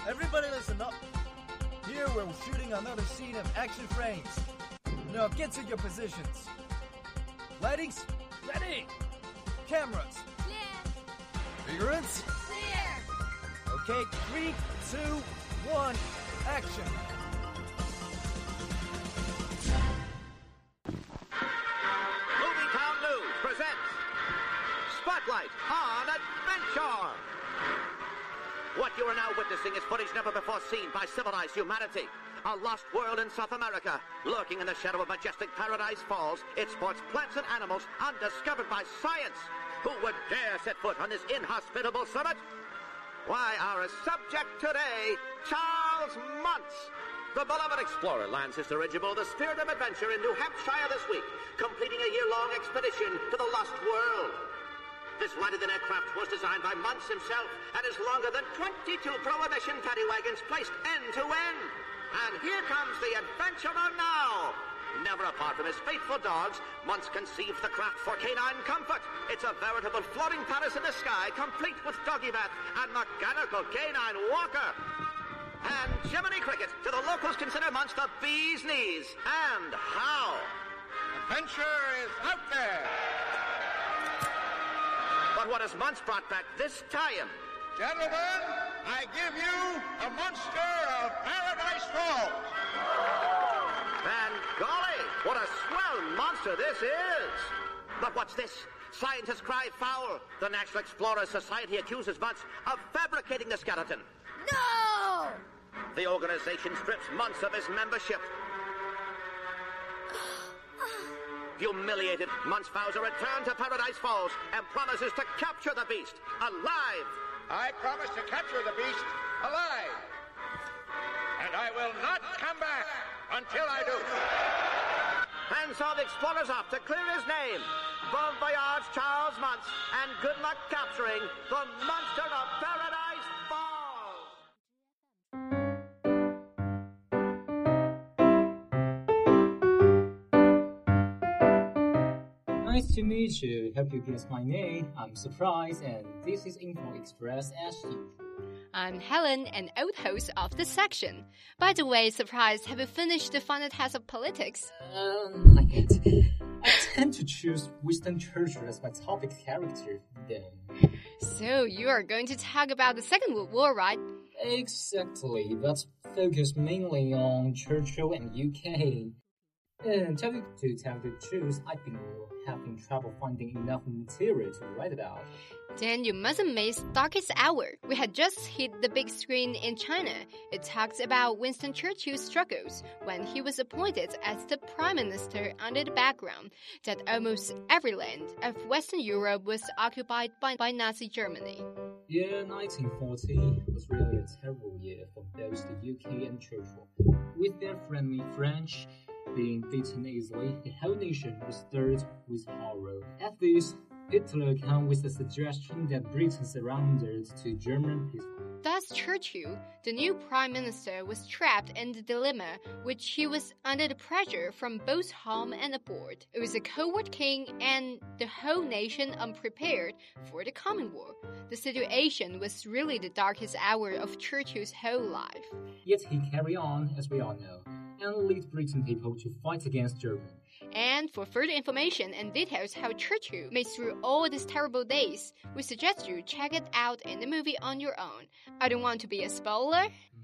Everybody listen up. Here we're shooting another scene of action frames. Now get to your positions. Lightings? Ready. Cameras? Clear. Figurants? Clear. Okay, 3, 2, 1, action. Movie Town News presents Spotlight on Adventure. What you are now witnessing is footage never before seen by civilized humanity. A lost world in South America, lurking in the shadow of majestic Paradise Falls. It sports plants and animals undiscovered by science. Who would dare set foot on this inhospitable summit? Why, our subject today, Charles Muntz. The beloved explorer lands his dirigible, the Spirit of Adventure, in New Hampshire this week, completing a year-long expedition to the Lost World. This lighter-than-aircraft was designed by Muntz himself and is longer than 22 Prohibition paddy wagons placed end to end. And here comes the adventurer now. Never apart from his faithful dogs, Muntz conceived the craft for canine comfort. It's a veritable floating palace in the sky, complete with doggy bath and mechanical canine walker. And Jiminy Cricket, to the locals consider Muntz the bee's knees. And how? Adventure is out there. But what has Muntz brought back this time? Gentlemen, I give you a monster of Paradise Falls. And golly, what a swell monster this is! But what's this? Scientists cry foul. The National Explorers Society accuses Muntz of fabricating the skeleton. No! The organization strips Muntz of his membership. Humiliated, Muntz vows a return to Paradise Falls and promises to capture the beast alive. I promise to capture the beast alive. And I will not come back until I do. And so the explorer's off to clear his name. Bon voyage, Charles Muntz, and good luck capturing the monster of Paradise Falls. Nice to meet you. Hope you guess my name. I'm Surprise, and this is Info Express as usual. I'm Helen, an old host of the section. By the way, Surprise, have you finished the final test of politics? Like it. I tend to choose Winston Churchill as my topic character, though. So you are going to talk about the Second World War, right? Exactly, but focus mainly on Churchill and UK. And to tell the truth, I've been having trouble finding enough material to write about. Then you mustn't miss Darkest Hour. We had just hit the big screen in China. It talks about Winston Churchill's struggles when he was appointed as the prime minister under the background that almost every land of Western Europe was occupied by Nazi Germany. Yeah, 1940 was really a terrible year for both the UK and Churchill. With their friendly French being beaten easily, the whole nation was stirred with horror. At this, Hitler came with the suggestion that Britain surrendered to German people. Thus, Churchill, the new prime minister, was trapped in the dilemma which he was under the pressure from both home and abroad. It was a coward king and the whole nation unprepared for the coming war. The situation was really the darkest hour of Churchill's whole life. Yet he carried on, as we all know, and led Britain people to fight against Germany. And for further information and details how Churchill made through all these terrible days, we suggest you check it out in the movie on your own. I don't want to be a spoiler.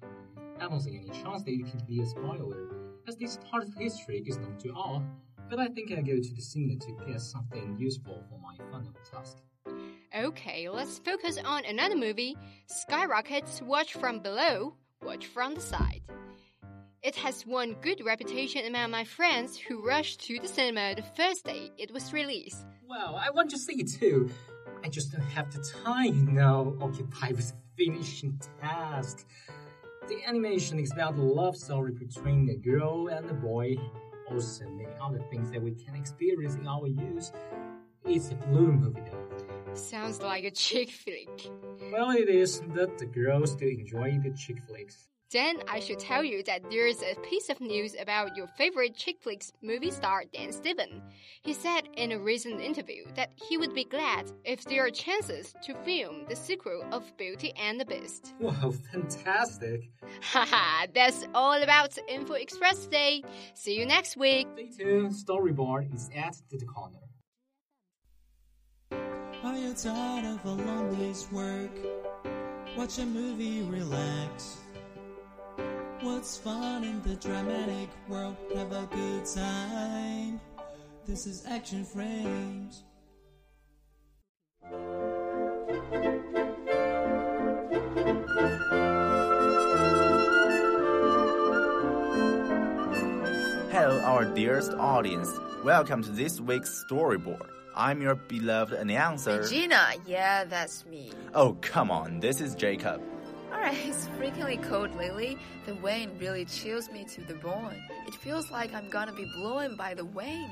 I don't see any chance that it can be a spoiler, as this part of history is known to all, but I think I'll go to the cinema to get something useful for my final task. Okay, let's focus on another movie, Skyrockets Watch From Below, Watch From the Side. It has won good reputation among my friends who rushed to the cinema the first day it was released. Well, I want to see it too. I just don't have the time, occupied with finishing task. The animation is about the love story between a girl and a boy. Also, many other things that we can experience in our youth. It's a blue movie though. Sounds like a chick flick. Well, it is, but the girls do enjoy the chick flicks. Then I should tell you that there's a piece of news about your favorite chick flicks movie star Dan Steven. He said in a recent interview that he would be glad if there are chances to film the sequel of Beauty and the Beast. Wow, fantastic. Haha, that's all about Info Express today. See you next week. Stay tuned, Storyboard is at the corner. Are you tired of a long day's work? Watch a movie, relax. What's fun in the dramatic world? Have a good time. This is Action Frames. Hello, our dearest audience. Welcome to this week's Storyboard. I'm your beloved announcer. Gina, yeah, that's me. Oh, come on, this is Jacob. Alright, it's freakingly cold lately. The wind really chills me to the bone. It feels like I'm gonna be blown by the wind.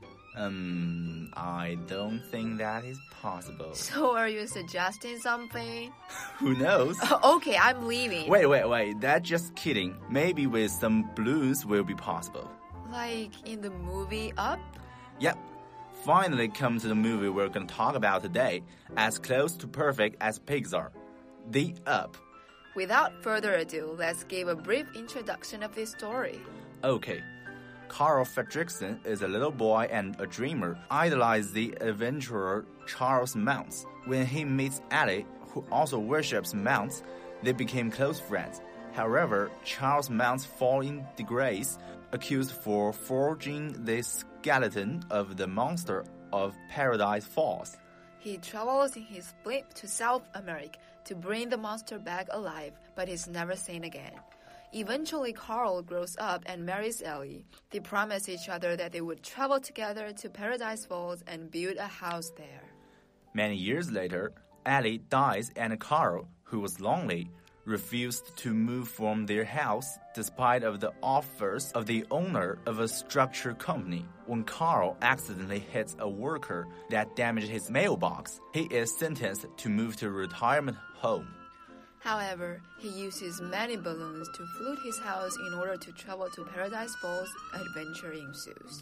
I don't think that is possible. So are you suggesting something? Who knows? Okay, I'm leaving. Wait, that's just kidding. Maybe with some blues will be possible. Like in the movie Up? Yep. Finally come to the movie we're going to talk about today, as close to perfect as pigs are. The Up. Without further ado, let's give a brief introduction of this story. Okay. Carl Fredricksen is a little boy and a dreamer, idolizes the adventurer Charles Mounts. When he meets Ellie, who also worships Mounts, they became close friends. However, Charles Mounts falls in disgrace, accused for forging the skeleton of the monster of Paradise Falls. He travels in his blimp to South America to bring the monster back alive, but is never seen again. Eventually, Carl grows up and marries Ellie. They promise each other that they would travel together to Paradise Falls and build a house there. Many years later, Ellie dies and Carl, who was lonely, refused to move from their house despite of the offers of the owner of a structure company. When Carl accidentally hits a worker that damaged his mailbox, he is sentenced to move to a retirement home. However, he uses many balloons to float his house in order to travel to Paradise Falls. Adventure ensues.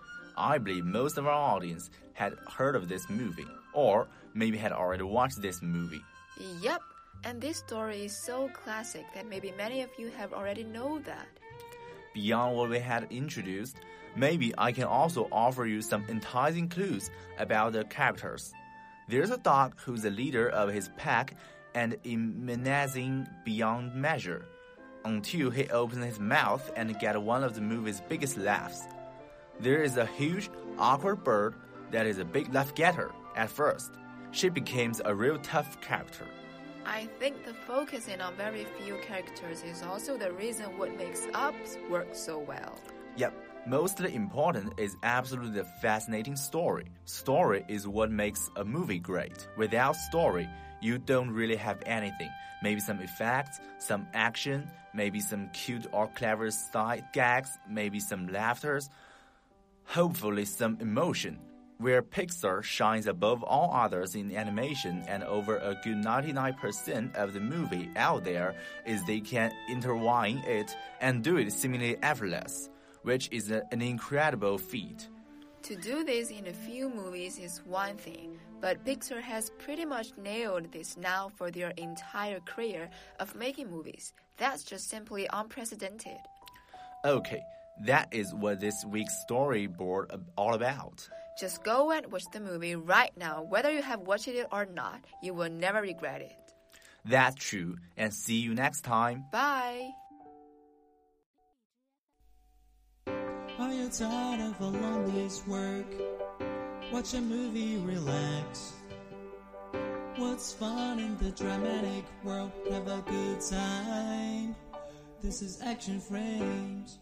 I believe most of our audience had heard of this movie, or maybe had already watched this movie. Yep. And this story is so classic that maybe many of you have already know that. Beyond what we had introduced, maybe I can also offer you some enticing clues about the characters. There's a dog who's the leader of his pack and menacing beyond measure, until he opens his mouth and gets one of the movie's biggest laughs. There is a huge, awkward bird that is a big laugh-getter at first. She becomes a real tough character. I think the focusing on very few characters is also the reason what makes Up work so well. Yep, mostly important is absolutely the fascinating story. Story is what makes a movie great. Without story, you don't really have anything. Maybe some effects, some action, maybe some cute or clever side gags, maybe some laughters, hopefully some emotion. Where Pixar shines above all others in animation and over a good 99% of the movie out there is they can intertwine it and do it seemingly effortless, which is an incredible feat. To do this in a few movies is one thing, but Pixar has pretty much nailed this now for their entire career of making movies. That's just simply unprecedented. Okay, that is what this week's storyboard all about. Just go and watch the movie right now. Whether you have watched it or not, you will never regret it. That's true, and see you next time. Bye. Are you tired of a long day's work? Watch a movie, relax. What's fun in the dramatic world? Have a good time. This is Action Frames.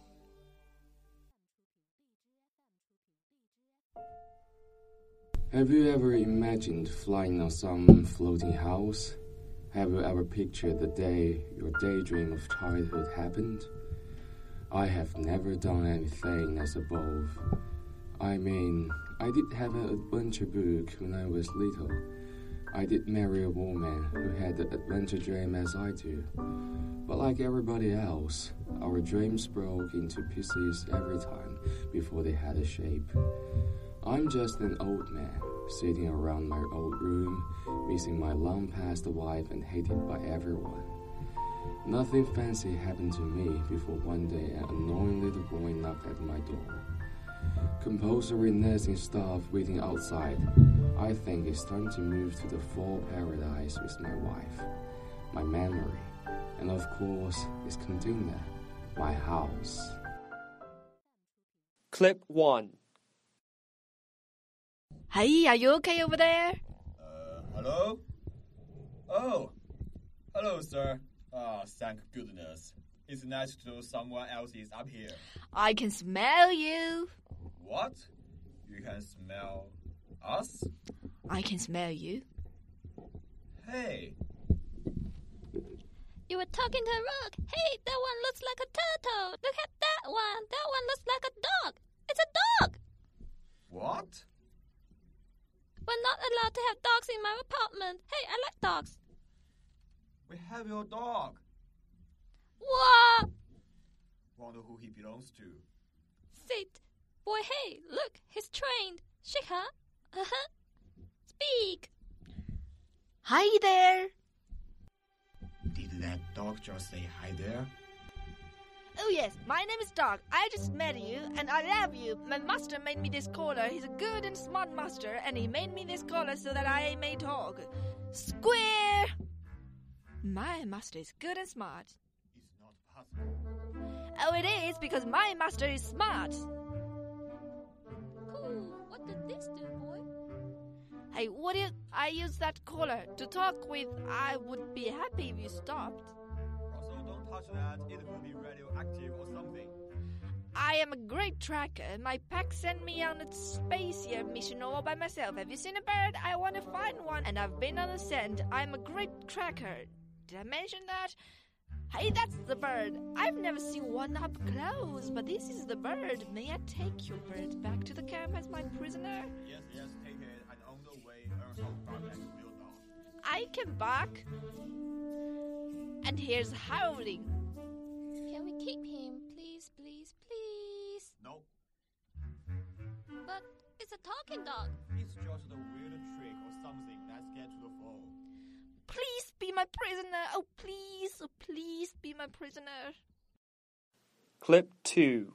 Have you ever imagined flying on some floating house? Have you ever pictured the day your daydream of childhood happened? I have never done anything as above. I mean, I did have an adventure book when I was little. I did marry a woman who had the adventure dream as I do. But like everybody else, our dreams broke into pieces every time before they had a shape. I'm just an old man, sitting around my old room, missing my long-past wife and hated by everyone. Nothing fancy happened to me before one day an annoying little boy knocked at my door. Compulsory nursing staff waiting outside. I think it's time to move to the fall paradise with my wife, my memory, and of course, it's Container, my house. Clip 1. Hey, are you okay over there? Hello? Oh, hello, sir. Thank goodness. It's nice to know someone else is up here. I can smell you. What? You can smell us? I can smell you. Hey. You were talking to a rock. Hey, that one looks like a turtle. Look at that one. That one looks like a dog. It's a dog. What? We're not allowed to have dogs in my apartment. Hey, I like dogs. We have your dog. What? Wonder who he belongs to. Sit. Boy, hey, look, he's trained. Shake her. Uh-huh. Speak. Hi there. Did that dog just say hi there? Oh yes, my name is Dog. I just met you, and I love you. My master made me this collar. He's a good and smart master, and he made me this collar so that I may talk. Square! My master is good and smart. It's not possible. Oh, it is, because my master is smart. Cool. What did this do, boy? Hey, what if I use that collar to talk with? I would be happy if you stopped. Also, don't touch that. It could be radioactive or something. I am a great tracker. My pack sent me on a spaceship mission all by myself. Have you seen a bird? I want to find one, and I've been on a scent. I'm a great tracker. Did I mention that? Hey, that's the bird. I've never seen one up close, but this is the bird. May I take your bird back to the camp as my prisoner? Yes, take it, and on the way, earn how bark like a real dog. I can bark. And here's howling. Can we keep him, please, please, please? No. But it's a talking dog. It's just a weird trick or something. Let's get to the phone. Please be my prisoner. Oh, please be my prisoner. Clip 2.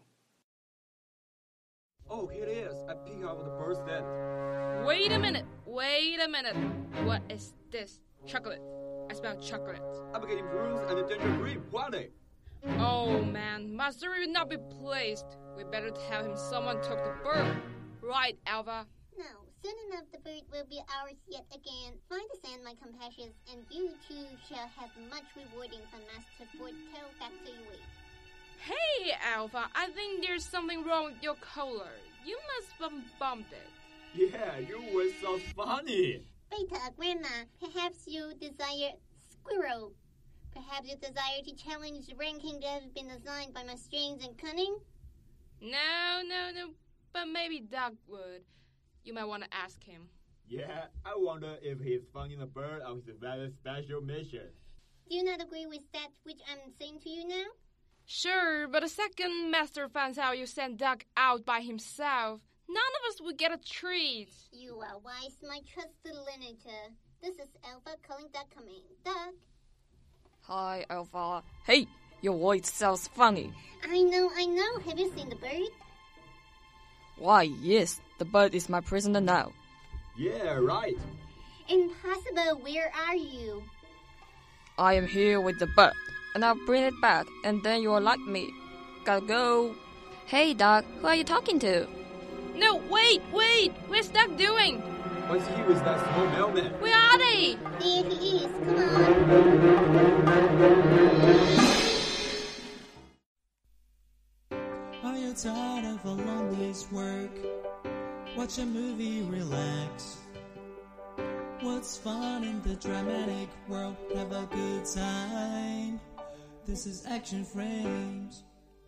Oh, here it is. I picked up the bird stand. Wait a minute. What is this? Chocolate. I smell chocolate. I'm getting bruised and danger green. What? Oh man, master will not be pleased. We better tell him someone took the bird. Right, Alva? No, soon enough the bird will be ours yet again. Find the sand, my compassions, and you too shall have much rewarding from Master Ford Tail Factory Way. Hey, Alva, I think there's something wrong with your collar. You must have bumped it. Yeah, you were so funny. Beta, Grandma, perhaps you desire squirrel. Perhaps you desire to challenge the ranking that has been assigned by my strength and cunning? No, but maybe Doug would. You might want to ask him. Yeah, I wonder if he's finding the bird on his very special mission. Do you not agree with that which I'm saying to you now? Sure, but the second Master finds out you sent Doug out by himself, none of us would get a treat. You are wise, my trusted Lineator. This is Alpha calling Doug coming. Doug? Hi, Alpha. Hey, your voice sounds funny. I know. Have you seen the bird? Why, yes, the bird is my prisoner now. Yeah, right. Impossible, where are you? I am here with the bird, and I'll bring it back, and then you'll like me. Gotta go. Hey, Doug, who are you talking to? No, wait! What's Doug doing? What's he with that small mailman? Where are they? There he is, come on. Are you tired of a long day's work? Watch a movie, relax. What's fun in the dramatic world? Have a good time. This is Action Frames.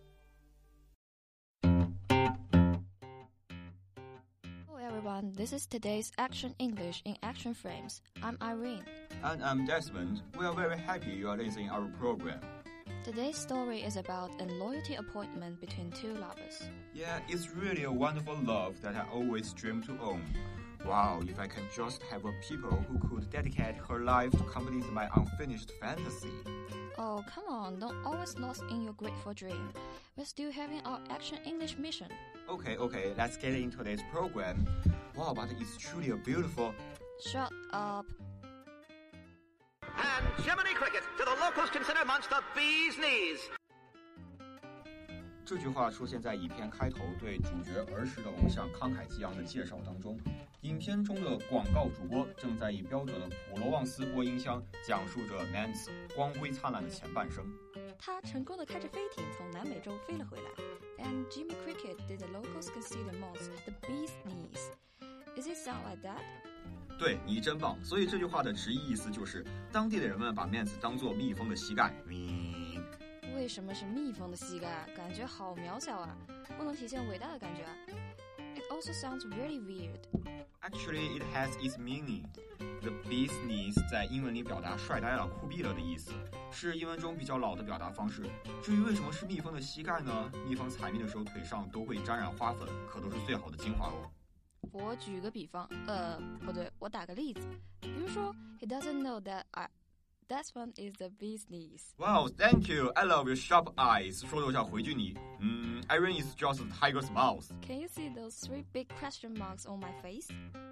This is today's Action English in Action Frames. I'm Irene. And I'm Desmond. We are very happy you are listening our program. Today's story is about a loyalty appointment between two lovers. Yeah, it's really a wonderful love that I always dreamed to own. Wow, if I can just have a people who could dedicate her life to complete my unfinished fantasy. Oh, come on, don't always lost in your grateful dream. We're still having our Action English mission. Okay, let's get into today's program. Wow, but it's truly a beautiful... Shut up. And Jiminy Cricket, to the locals consider Monster Bee's Knees. 这句话出现在影片开头对主角儿时的偶像慷慨激昂的介绍当中。影片中的广告主播正在以标准的普罗旺斯播音箱讲述着 Mance 光辉灿烂的前半生。 他成功地开着飞艇从南美洲飞了回来。And Jimmy Cricket did the locals consider Mance the bee's knees. Does it sound like that? 对，你真棒。所以这句话的直译意思就是当地的人们把 Mance 当作蜜蜂的膝盖。 为什么是蜜蜂的膝盖？感觉好渺小啊，不能体现伟大的感觉啊。It also sounds really weird. Actually, it has its meaning. The bee's knees 在英文里表达帅呆了、酷毙了的意思，是英文中比较老的表达方式。至于为什么是蜜蜂的膝盖呢？蜜蜂采蜜的时候腿上都会沾染花粉，可都是最好的精华哦。 我举个比方，不对，我打个例子，比如说 ，He doesn't know that one is the bee's knees. Wow, thank you. I love your sharp eyes. 说的我想回拒你。Irene is just a tiger's mouth. Can you see those 3 big question marks on my face?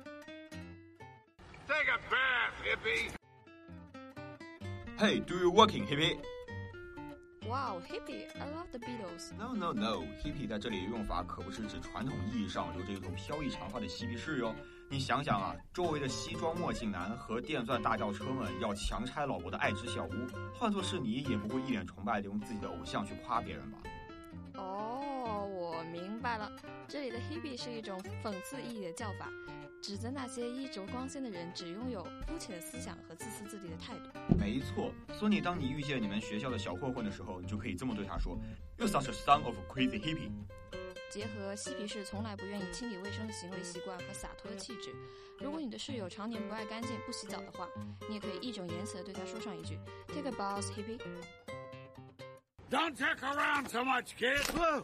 Take a bath, hippie. Hey, do you working, hippie? Wow, hippie, I love the Beatles. No. Hippie 在这里的用法可不是指传统意义上留着一头飘逸长发的嬉皮士哟。你想想啊，周围的西装墨镜男和电钻大轿车们要强拆老伯的爱之小屋，换作是你也不会一脸崇拜地用自己的偶像去夸别人吧？ 哦，我明白了，这里的 hippie 是一种讽刺意义的叫法，指责那些衣着光鲜的人只拥有肤浅的思想和自私自利的态度。 没错，所以当你遇见你们学校的小混混的时候，你就可以这么对他说 ：“You're such a son of a crazy hippie。” 结合嬉皮士从来不愿意清理卫生的行为习惯和洒脱的气质，如果你的室友常年不爱干净、不洗澡的话，你也可以义正言辞地对他说上一句 ：“Take a bath, hippie.” Don't take around so much, kid.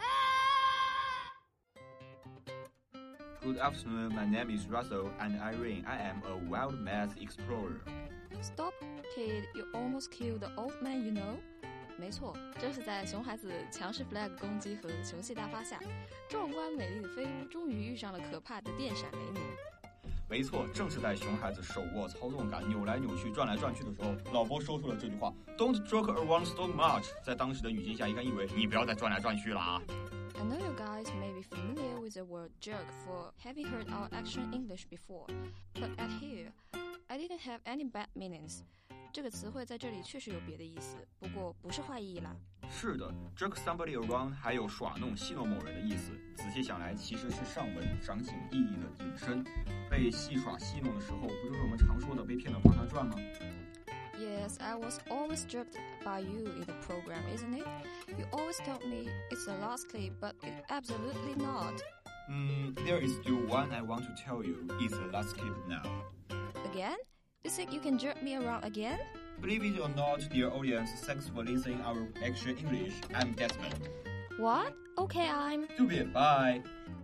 Good afternoon, my name is Russell and Irene. I am a wild math explorer. Stop, kid! You almost killed the old man, you know. 没错，这是在熊孩子强势 flag 攻击和熊系大发下，壮观美丽的飞屋终于遇上了可怕的电闪雷鸣。 没错，正是在熊孩子手握操纵杆扭来扭去转来转去的时候，老伯说出了这句话 Don't joke around so much。 在当时的语境下应该意为你不要再转来转去了啊。 I know you guys may be familiar with the word jerk for having heard our Action English before, but at here, I didn't have any bad meanings. 这个词汇在这里确实有别的意思，不过不是坏意义啦。 是的 ，jerk somebody around 还有耍弄、戏弄某人的意思。仔细想来，其实是上文掌景意义的引申。被戏耍、戏弄的时候，不就是我们常说的被骗得团团转吗？ Yes, I was always jerked by you in the program, isn't it? You always told me it's the last clip, but it's absolutely not. There is still one I want to tell you. It's the last clip now. Again? You think you can jerk me around again? Believe it or not, dear audience, thanks for listening our Action English. I'm Desmond. What? Okay, I'm... Stupid, bye.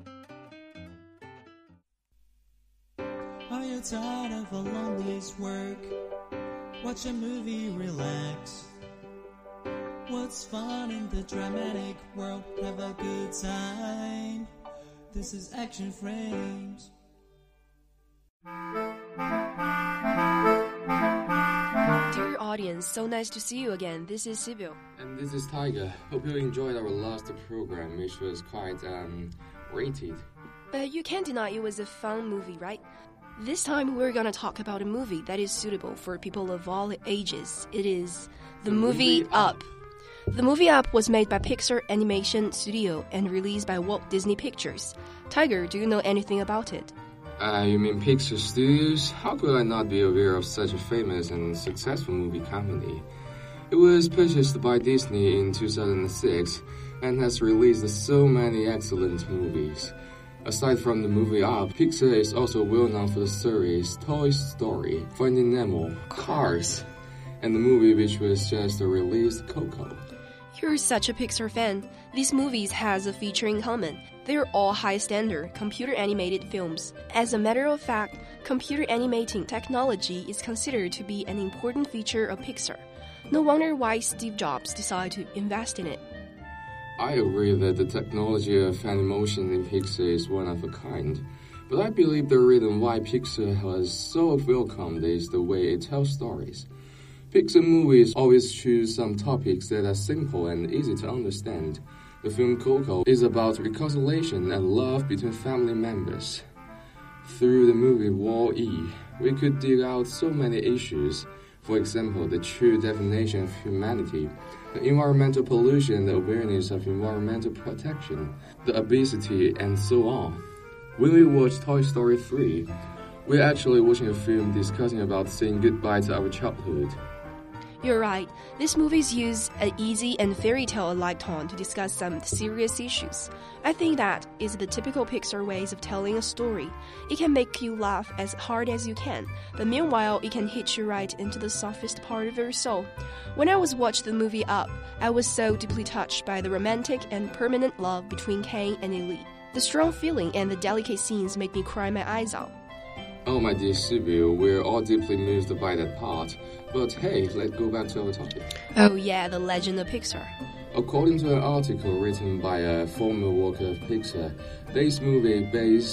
Are you tired of a long day's work? Watch a movie, relax. What's fun in the dramatic world? Have a good time. This is Action Frames. Dear audience, so nice to see you again. This is Sibyl. And this is Tiger. Hope you enjoyed our last program, which was quite rated. But you can't deny it was a fun movie, right? This time we're gonna talk about a movie that is suitable for people of all ages. It is The Movie Up. The Movie Up was made by Pixar Animation Studio and released by Walt Disney Pictures. Tiger, do you know anything about it? You mean Pixar Studios? How could I not be aware of such a famous and successful movie company? It was purchased by Disney in 2006 and has released so many excellent movies. Aside from the movie Up, Pixar is also well known for the series Toy Story, Finding Nemo, Cars, and the movie which was just released, Coco. You're such a Pixar fan. These movies has a feature in common. They're all high-standard, computer-animated films. As a matter of fact, computer animating technology is considered to be an important feature of Pixar. No wonder why Steve Jobs decided to invest in it. I agree that the technology of animation in Pixar is one of a kind. But I believe the reason why Pixar has so welcomed is the way it tells stories. Pixar movies always choose some topics that are simple and easy to understand. The film Coco is about reconciliation and love between family members. Through the movie Wall-E, we could dig out so many issues. For example, the true definition of humanity, the environmental pollution, the awareness of environmental protection, the obesity, and so on. When we watch Toy Story 3, we're actually watching a film discussing about saying goodbye to our childhood. You're right. These movies use an easy and fairy tale-like tone to discuss some serious issues. I think that is the typical Pixar ways of telling a story. It can make you laugh as hard as you can, but meanwhile it can hit you right into the softest part of your soul. When I was watching the movie Up, I was so deeply touched by the romantic and permanent love between Ken and Ellie. The strong feeling and the delicate scenes made me cry my eyes out. Oh, my dear Sibyl, we're all deeply moved by that part. But hey, let's go back to our topic. Oh yeah, the legend of Pixar. According to an article written by a former worker of Pixar, this movie,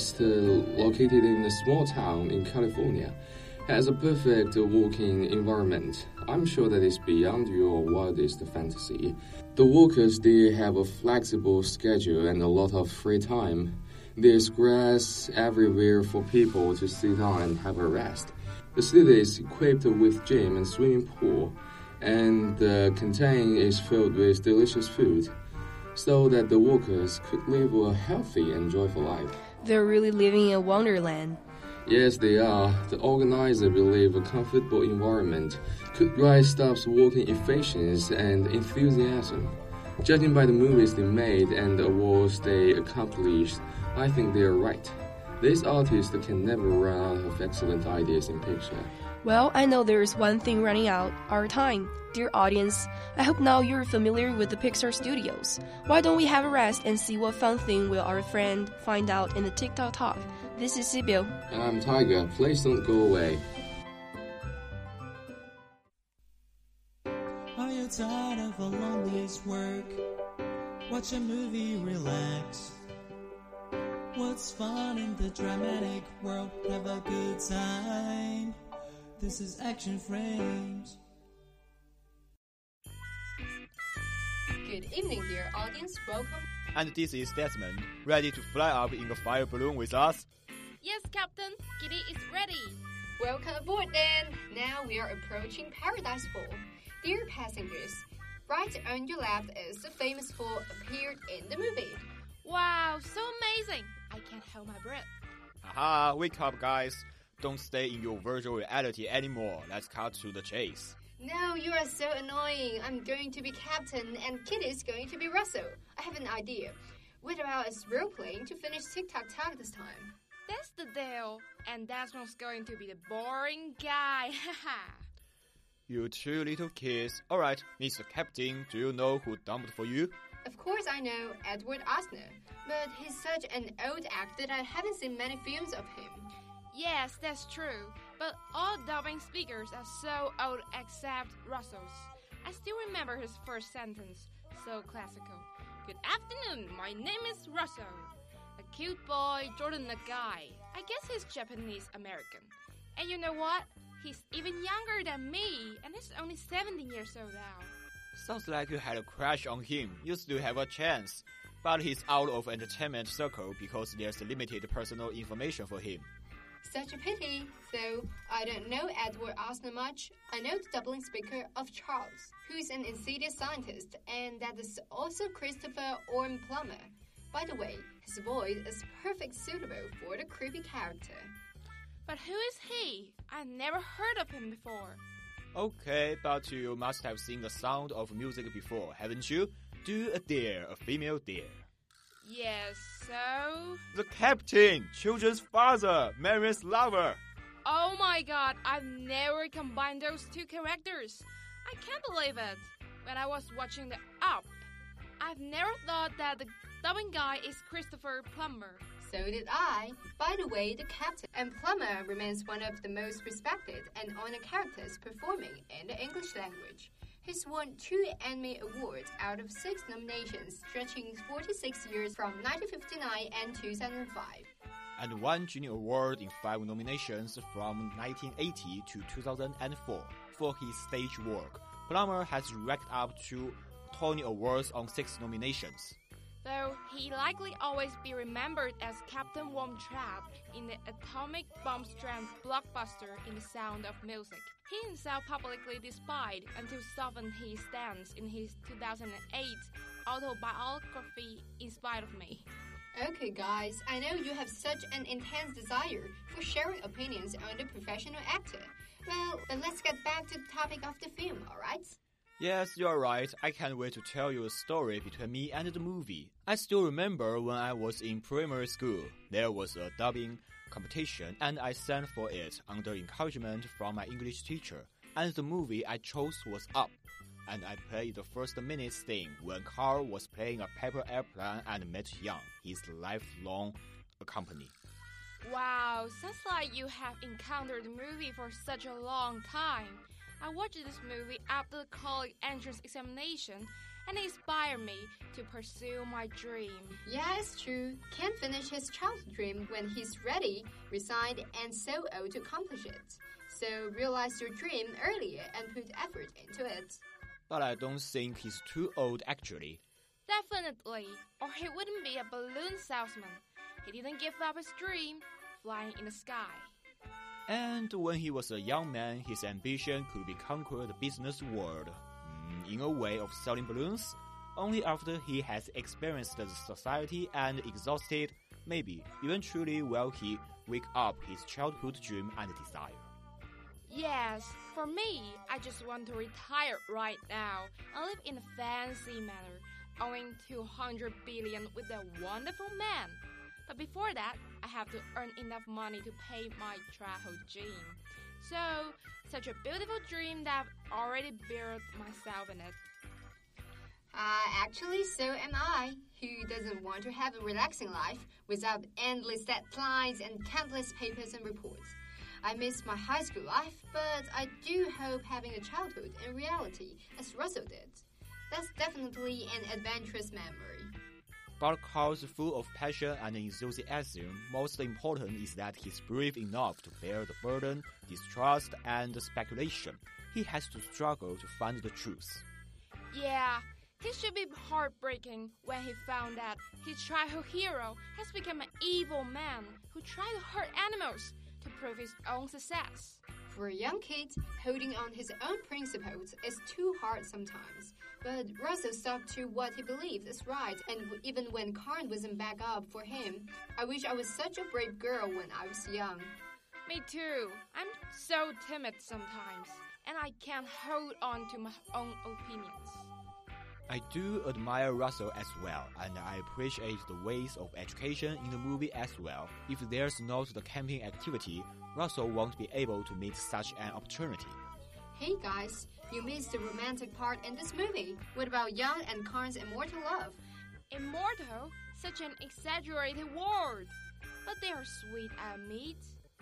located in a small town in California, has a perfect working environment. I'm sure that is beyond your wildest fantasy. The workers there have a flexible schedule and a lot of free time. There's grass everywhere for people to sit on and have a rest. The city is equipped with gym and swimming pool, and the canteen is filled with delicious food, so that the workers could live a healthy and joyful life. They're really living in a wonderland. Yes, they are. The organizer believe a comfortable environment could rise staff's working efficiency and enthusiasm. Judging by the movies they made and the awards they accomplished, I think they are right. This artist can never run out of excellent ideas in Pixar. Well, I know there is one thing running out, our time. Dear audience, I hope now you're familiar with the Pixar studios. Why don't we have a rest and see what fun thing will our friend find out in the TikTok talk? This is Sibyl. And I'm Tiger. Please don't go away. Are you tired of a long day's work? Watch a movie, relax. What's fun in the dramatic world? Have a good time. This is Action Frames. Good evening, dear audience. Welcome. And this is Desmond, ready to fly up in a fire balloon with us? Yes, Captain. Giddy is ready. Welcome aboard then. Now we are approaching Paradise Fall. Dear passengers, right on your left is the famous fall appeared in the movie. Wow, so amazing. I can't hold my breath. Aha, wake up guys. Don't stay in your virtual reality anymore. Let's cut to the chase. No, you are so annoying. I'm going to be Captain and Kitty is going to be Russell. I have an idea. What about us role-playing to finish TikTok Talk this time? That's the deal. And Desmond's going to be the boring guy. Haha. You two little kids. Alright, Mr. Captain, do you know who dumped for you? Of course I know Edward Osner, but he's such an old actor that I haven't seen many films of him. Yes, that's true, but all dubbing speakers are so old except Russell's. I still remember his first sentence, so classical. Good afternoon, my name is Russell. A cute boy, Jordan Nagai. I guess he's Japanese-American. And you know what? He's even younger than me, and he's only 17 years old now. Sounds like you had a crush on him. You still have a chance. But he's out of entertainment circle because there's limited personal information for him. Such a pity. So, I don't know Edward Osner much. I know the dubbing speaker of Charles, who's an insidious scientist, and that is also Christopher Orm Plummer. By the way, his voice is perfectly suitable for the creepy character. But who is he? I've never heard of him before. Okay, but you must have seen The Sound of Music before, haven't you? Do a dare, a female dare. Yes, so? The captain, children's father, Mary's lover. Oh my god, I've never combined those two characters. I can't believe it. when I was watching the Up. I've never thought that the dubbing guy is Christopher Plummer. So did I. By the way, the captain and Plummer remains one of the most respected and honored characters performing in the English language. He's won 2 Emmy Awards out of 6 nominations, stretching 46 years from 1959 and 2005. And 1 Genie Award in 5 nominations from 1980 to 2004 for his stage work. Plummer has racked up 2 Tony Awards on 6 nominations. Though he likely always be remembered as Captain Wormtrap in the atomic bomb-strength blockbuster In the Sound of Music. He himself publicly despised until softened his stance in his 2008 autobiography In Spite of Me. Okay guys, I know you have such an intense desire for sharing opinions on the professional actor. Well, let's get back to the topic of the film, alright? Yes, you're right. I can't wait to tell you a story between me and the movie. I still remember when I was in primary school, there was a dubbing competition and I sang for it under encouragement from my English teacher. And the movie I chose was Up. And I played the first minute scene when Carl was playing a paper airplane and met Young, his lifelong companion. Wow, sounds like you have encountered the movie for such a long time. I watched this movie after the college entrance examination and it inspired me to pursue my dream. Yeah, it's true. Can't finish his childhood dream when he's ready, resigned, and so old to accomplish it. So realize your dream earlier and put effort into it. But I don't think he's too old actually. Definitely, or he wouldn't be a balloon salesman. He didn't give up his dream, flying in the sky. And when he was a young man, his ambition could be conquer the business world. In a way of selling balloons, only after he has experienced the society and exhausted, maybe eventually will he wake up his childhood dream and desire. Yes, for me, I just want to retire right now and live in a fancy manner, owing 200 billion with a wonderful man. But before that, I have to earn enough money to pay my childhood dream. So, such a beautiful dream that I've already buried myself in it. Actually, so am I. Who doesn't want to have a relaxing life without endless deadlines and countless papers and reports? I miss my high school life, but I do hope having a childhood in reality, as Russell did. That's definitely an adventurous memory. But Carl's full of passion and enthusiasm. Most important is that he's brave enough to bear the burden, distrust, and speculation. He has to struggle to find the truth. Yeah, it should be heartbreaking when he found that his childhood hero has become an evil man who tried to hurt animals to prove his own success. For a young kid, holding on his own principles is too hard sometimes. But Russell stuck to what he believed is right, and even when Karn wasn't back up for him, I wish I was such a brave girl when I was young. Me too. I'm so timid sometimes, and I can't hold on to my own opinions. I do admire Russell as well, and I appreciate the ways of education in the movie as well. If there's not the camping activity, Russell won't be able to meet such an opportunity. Hey guys, you missed the romantic part in this movie. What about Young and Karn's immortal love? Immortal? Such an exaggerated word. But they are sweet and meet.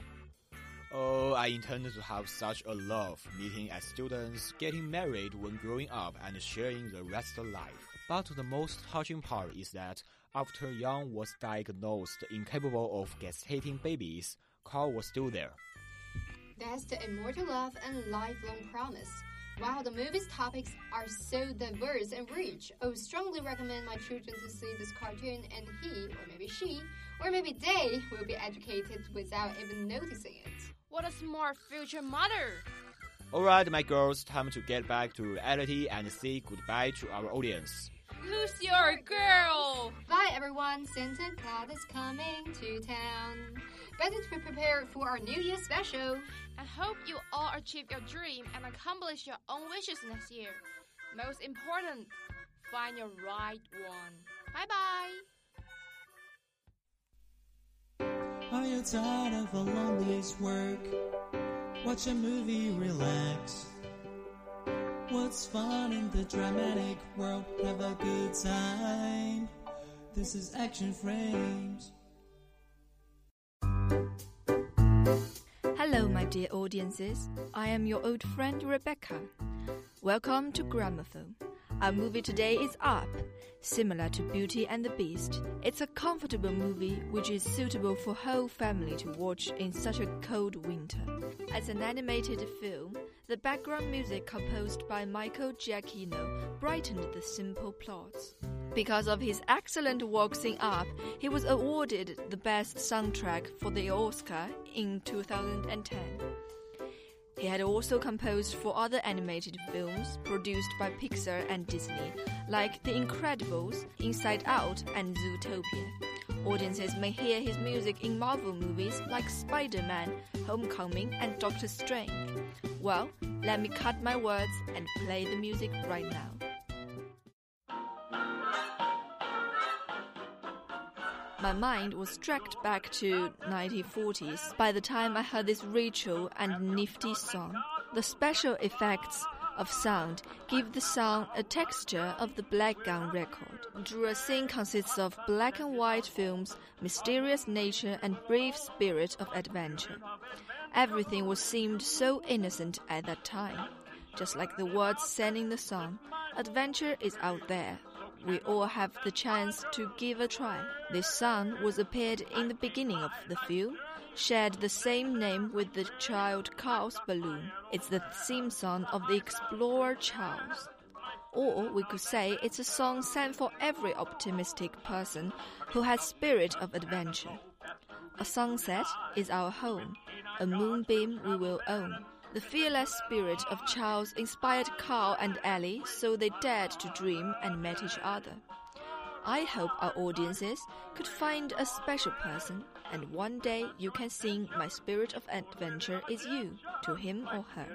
Oh, I intend to have such a love, meeting as students, getting married when growing up, and sharing the rest of life. But the most touching part is that after Young was diagnosed incapable of gestating babies, Carl was still there. That's the immortal love and lifelong promise. Wow, the movie's topics are so diverse and rich. I would strongly recommend my children to see this cartoon, and he, or maybe she, or maybe they, will be educated without even noticing it. What a smart future mother! Alright, my girls, time to get back to reality and say goodbye to our audience. Who's your girl? Bye everyone, Santa Claus is coming to town. Better to prepare for our New Year special. I hope you all achieve your dream and accomplish your own wishes next year. Most important, find your right one. Bye-bye. Are you tired of a long day's work? Watch a movie, relax. What's fun in the dramatic world? Have a good time. This is Action Frames. Hello, my dear audiences. I am your old friend Rebecca. Welcome to Gramophone. Our movie today is Up. Similar to Beauty and the Beast, it's a comfortable movie which is suitable for whole family to watch in such a cold winter. As an animated film, the background music composed by Michael Giacchino brightened the simple plots. Because of his excellent works in Up, he was awarded the Best Soundtrack for the Oscar in 2010. He had also composed for other animated films produced by Pixar and Disney, like The Incredibles, Inside Out, and Zootopia. Audiences may hear his music in Marvel movies like Spider-Man, Homecoming, and Doctor Strange. Well, let me cut my words and play the music right now. My mind was struck back to 1940s by the time I heard this ritual and nifty song. The special effects of sound give the song a texture of the Blackgun record. The scene consists of black and white films, mysterious nature, and brave spirit of adventure. Everything was seemed so innocent at that time. Just like the words said in the song, adventure is out there. We all have the chance to give a try. This song was appeared in the beginning of the film, shared the same name with the child Carl's balloon. It's the theme song of the explorer Charles. Or we could say it's a song sang for every optimistic person who has spirit of adventure. A sunset is our home, a moonbeam we will own. The fearless spirit of Charles inspired Carl and Ellie, so they dared to dream and met each other. I hope our audiences could find a special person, and one day you can sing My Spirit of Adventure is You to him or her.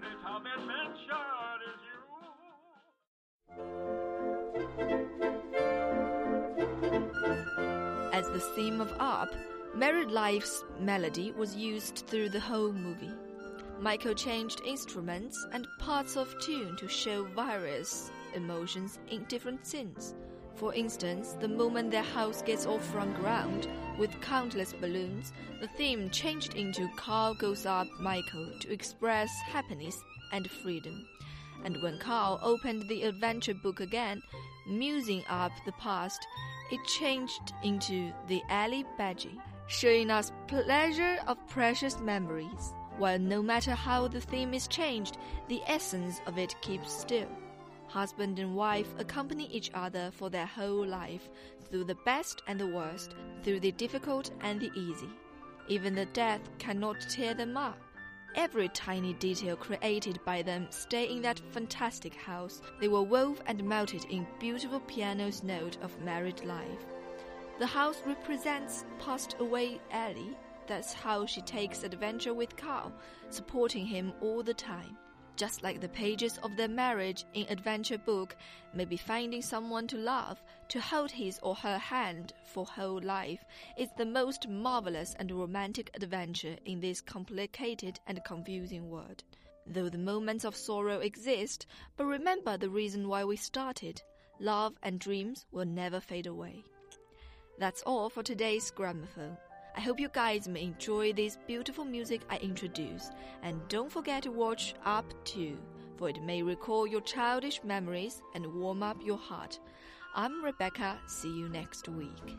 As the theme of Up, Married Life's melody was used through the whole movie. Michael changed instruments and parts of tune to show various emotions in different scenes. For instance, the moment their house gets off from ground with countless balloons, the theme changed into Carl Goes Up Michael to express happiness and freedom. And when Carl opened the adventure book again, musing up the past, it changed into the Ellie Badgie, showing us pleasure of precious memories. While no matter how the theme is changed, the essence of it keeps still. Husband and wife accompany each other for their whole life, through the best and the worst, through the difficult and the easy. Even the death cannot tear them up. Every tiny detail created by them stay in that fantastic house. They were wove and melted in beautiful piano's note of married life. The house represents passed away Ellie. That's how she takes adventure with Carl, supporting him all the time. Just like the pages of their marriage in adventure book may be finding someone to love, to hold his or her hand for whole life is the most marvelous and romantic adventure in this complicated and confusing world. Though the moments of sorrow exist, but remember the reason why we started. Love and dreams will never fade away. That's all for today's Gramophone. I hope you guys may enjoy this beautiful music I introduce, and don't forget to watch Up too, for it may recall your childish memories and warm up your heart. I'm Rebecca, see you next week.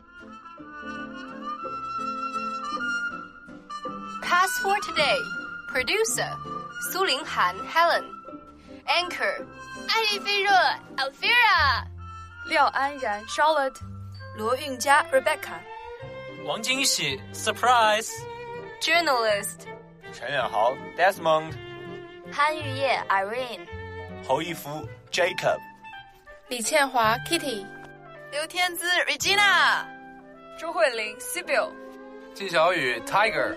Cast for today: Producer 苏林涵 Helen, Anchor 艾丽菲热 Alfira, 廖安然 Charlotte, 罗韵佳 Rebecca, 王惊喜 Surprise, Journalist 陈远豪 Desmond, 潘玉叶 Irene, 侯一夫 Jacob, 李倩华 Kitty, 刘天姿 Regina, 周慧玲 Sibyl, 季小雨 Tiger。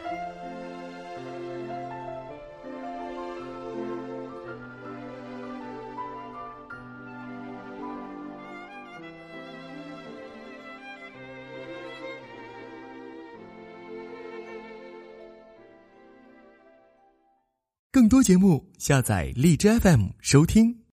更多节目，下载荔枝 FM 收听。